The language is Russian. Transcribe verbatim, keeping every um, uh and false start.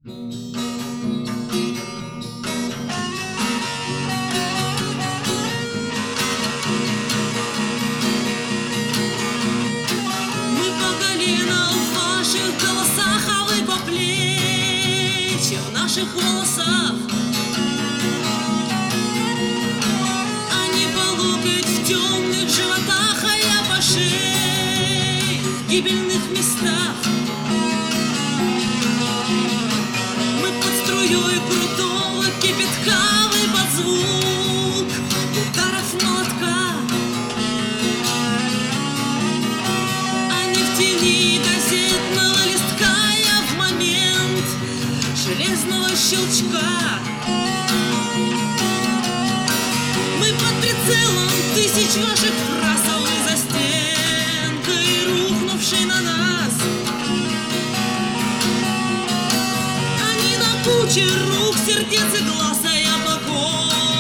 Мы по колено в ваших голосах, а вы по плечи в наших волосах. Они по локоть в темных животах, а я по шее в гибельных местах. Мы под струей крутого кипятка, вы под звук ударов молотка. Они в тени газетного листка, я в момент железного щелчка. Мы под прицелом тысяч ваших фраз, а вы за стенкой, рухнувшей на нас. Они на куче рук, сердец и глаз, а я по